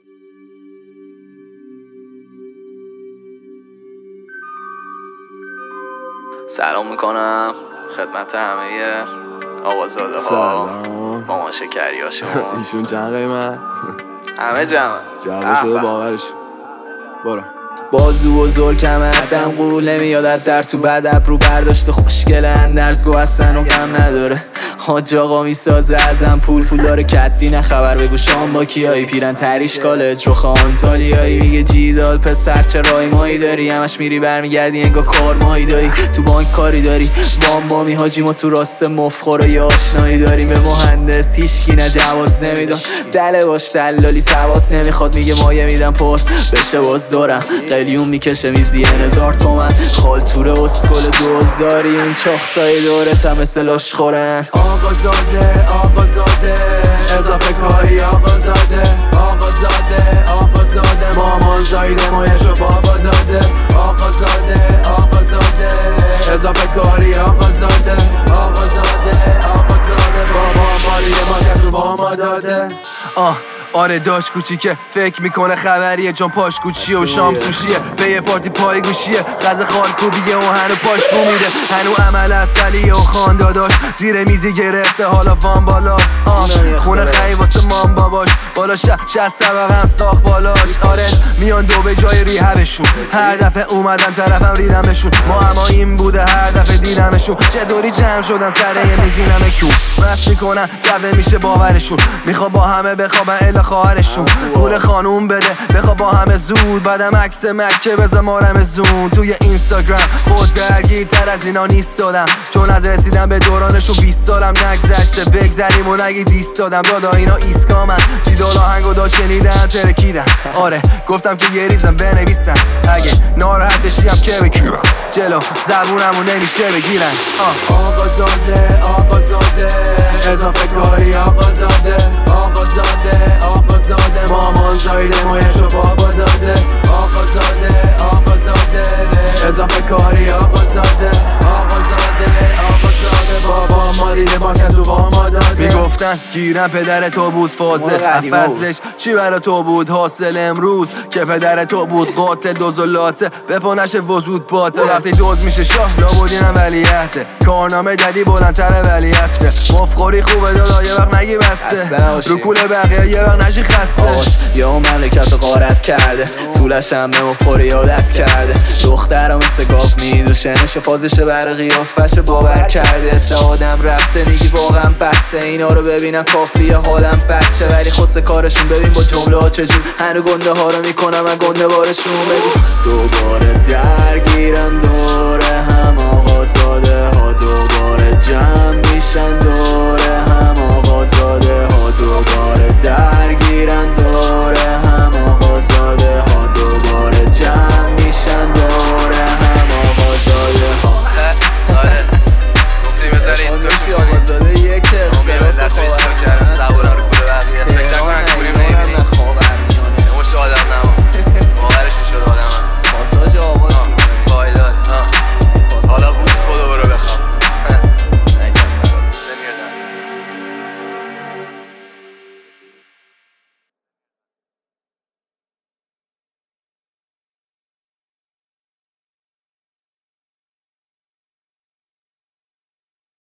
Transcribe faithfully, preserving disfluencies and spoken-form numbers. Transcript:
سلام میکنم خدمت همه آقازاده ها، مامان شکری ها. شما ایشون چند قیمت؟ همه جمع جواب شده باورش. برو. بازو و زلکم عدم قول نمیاد در تو بد ابرو برداشته خوشگله اندرزگو هستن و غم نداره. حاج آقا میسازه ازم پول پول داره کدی نه خبر بگو شام با کیایی پیرن تریش کالج رو خان تالیایی میگه جیدال پسر چه رای مایی داری همش میری برمیگردی انگار کار مایی داری تو بانک کاری داری وام بامی حاجی ما تو راست مفخور یا آشنایی داریم به مهندس هیچکی نه جواز نمیدن دله باش دلالی سواد نمیخواد میگه مایه میدم پر بشه باز دارم قلیون میکشه میزی هزار تومن خالتوره اسکل دوزاری اون چاخسای دورت هم مثل لاش خورن. آقازاده آقازاده اضافه کاری آقازاده آقازاده آقازاده مامان زایده مایشو بابا داده آقازاده آقازاده اضافه کاری آقازاده آقازاده آقازاده بابا مالی ما کسو با ما داده. آه آره داشت کوچیکه فکر میکنه خبریه چون پاش کوچیه و شام سوشیه به یه پارتی پای گوشیه غذا خالکوبیه و هنو پاش بو میده هنو عمل اصلیه و خان داداش زیر میزی گرفته حالا وان بالاست خونه خیلی واسه مام باباش بالا ش شست طبقه هم ساخت بالاش. آره میان دو به جای ریهبشون هر دفعه اومدن طرفم ریدمشون ما اما این بوده هر دفعه دیدمشون چطوری جمع شدن سر یه میزینم کیون مست میکنن جوه میشه باورشون میخوا با همه بخوابن الا خواهرشون پول خانوم بده بخوا با همه زود بعدم عکس مکه بزن مارم زون توی اینستاگرام خود درگیر تر از اینا نیست دادم چون از رسیدم به دورانشون بیست سالم نگذشته بگذریم و نگی دیست دادم دادا اینا ایسکامن جیدال آهنگو دا شنیدن ترکیدن. آره گفتم که یه ریزم بنویسن اگه ناراحت بشیم که بگیرم جلو زبونمو نمیشه بگیرن. آقازاده آقازاده اضافه کاری آقازاده آقازاده آقازاده مامان زایده مایشو بابا داده آقازاده آقازاده اضافه کاری آقازاده آقازاده آقازاده بابا مالیده با کسو با ما داده. میگفتن گیرم پدر تو بود فاضل فصلش چی برا تو بود حاصل امروز که پدر تو بود قاتل دوزولاته به پانش وزود باته وقتی دوز میشه شاه لابودینم ولیعته کارنامه جدی بلندتر ولی هسته مفخوری خوبه دادا یه وقت نگی بسته رو کوله بقیه یه وقت نشی خسته یا اون مملکت رو غارت کرده طولش هم به مفخوری عادت کرده دخترم مثل گاف میدوشه نشه فازشه بر قیافش باور کرده سه آدم رفته میگی واقعا بسته اینا رو ببینم کافیه حالم بچه ولی خسته کارشون ببین با جمله ها چجور هنو گنده ها رو میکنم من گنده بارشون بگو دوباره درگیرن دوره هم آقازاده ها دوباره جمع میشن دوره هم آقازاده